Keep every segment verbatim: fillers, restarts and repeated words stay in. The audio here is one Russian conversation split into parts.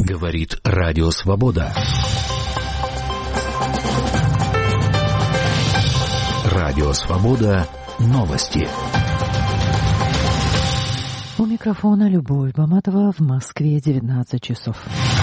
Говорит Радио Свобода. Радио Свобода. Новости. У микрофона Любовь Баматова. В Москве девятнадцать часов.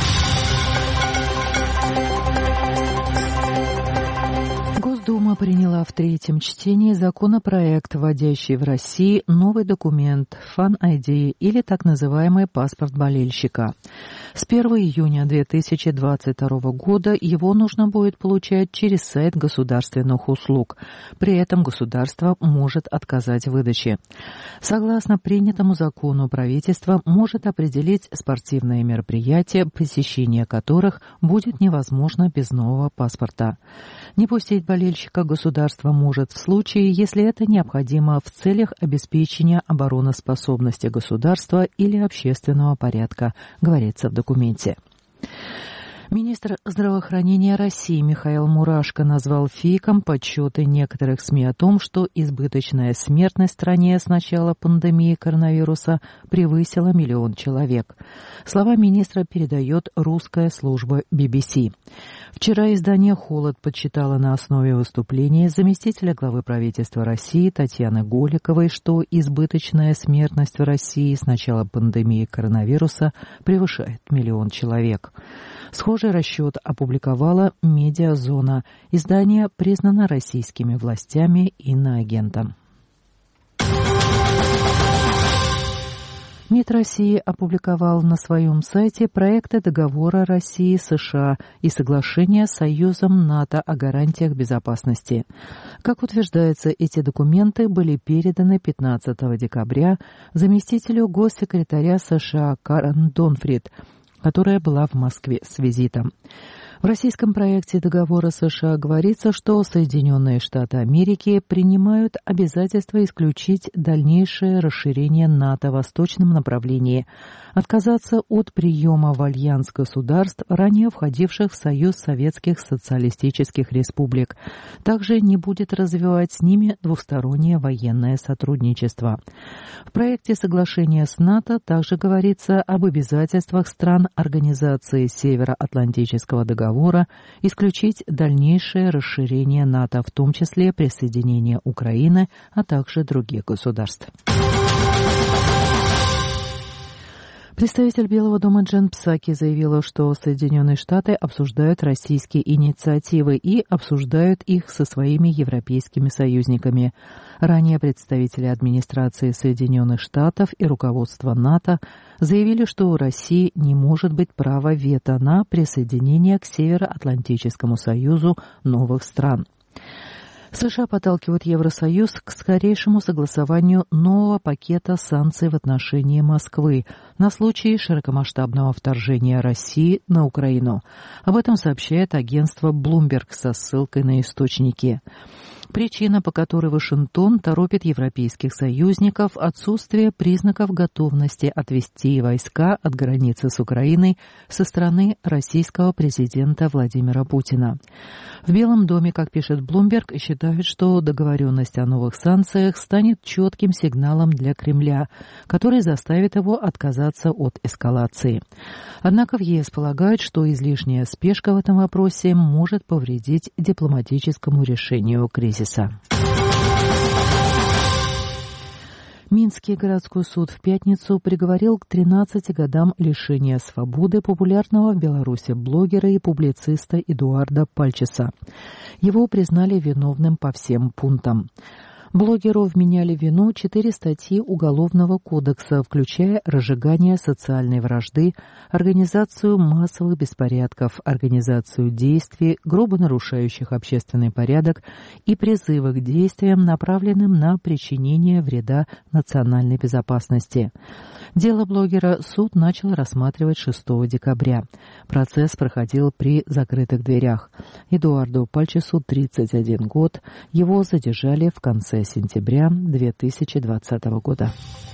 Госдума приняла в третьем чтении законопроект, вводящий в России новый документ Fan ай ди или так называемый паспорт болельщика. С первого июня две тысячи двадцать второго года его нужно будет получать через сайт государственных услуг. При этом государство может отказать в выдаче. Согласно принятому закону, правительство может определить спортивные мероприятия, посещение которых будет невозможно без нового паспорта. Не пустить болельщика государство может в случае, если это необходимо в целях обеспечения обороноспособности государства или общественного порядка, говорится в документе. Министр здравоохранения России Михаил Мурашко назвал фейком подсчеты некоторых СМИ о том, что избыточная смертность в стране с начала пандемии коронавируса превысила миллион человек. Слова министра передает русская служба би би си. Вчера издание «Холод» подсчитало на основе выступления заместителя главы правительства России Татьяны Голиковой, что избыточная смертность в России с начала пандемии коронавируса превышает миллион человек. Схожий расчет опубликовала «Медиазона». Издание признано российскими властями иноагентом. МИД России опубликовал на своем сайте проекты договора России с США и соглашения с Союзом НАТО о гарантиях безопасности. Как утверждается, эти документы были переданы пятнадцатого декабря заместителю госсекретаря США Карен Донфрид, которая была в Москве с визитом. В российском проекте договора США говорится, что Соединенные Штаты Америки принимают обязательство исключить дальнейшее расширение НАТО в восточном направлении, отказаться от приема в альянс государств, ранее входивших в Союз Советских Социалистических Республик. Также не будет развивать с ними двустороннее военное сотрудничество. В проекте соглашения с НАТО также говорится об обязательствах стран Организации Североатлантического договора исключить дальнейшее расширение НАТО, в том числе присоединение Украины, а также других государств. Представитель Белого дома Джен Псаки заявила, что Соединенные Штаты обсуждают российские инициативы и обсуждают их со своими европейскими союзниками. Ранее представители администрации Соединенных Штатов и руководства НАТО заявили, что у России не может быть права вето на присоединение к Североатлантическому союзу новых стран. США подталкивают Евросоюз к скорейшему согласованию нового пакета санкций в отношении Москвы на случай широкомасштабного вторжения России на Украину. Об этом сообщает агентство Bloomberg со ссылкой на источники. Причина, по которой Вашингтон торопит европейских союзников, отсутствие признаков готовности отвести войска от границы с Украиной со стороны российского президента Владимира Путина. В Белом доме, как пишет Bloomberg, считают, что договоренность о новых санкциях станет четким сигналом для Кремля, который заставит его отказаться от эскалации. Однако в ЕС полагают, что излишняя спешка в этом вопросе может повредить дипломатическому решению кризиса. Минский городской суд в пятницу приговорил к тринадцати годам лишения свободы популярного в Беларуси блогера и публициста Эдуарда Пальчеса. Его признали виновным по всем пунктам. Блогеру вменяли в вину четыре статьи Уголовного кодекса, включая разжигание социальной вражды, организацию массовых беспорядков, организацию действий, грубо нарушающих общественный порядок и призывы к действиям, направленным на причинение вреда национальной безопасности. Дело блогера суд начал рассматривать шестого декабря. Процесс проходил при закрытых дверях. Эдуарду Пальчесу тридцать один год. Его задержали в конце сентября две тысячи двадцатого года.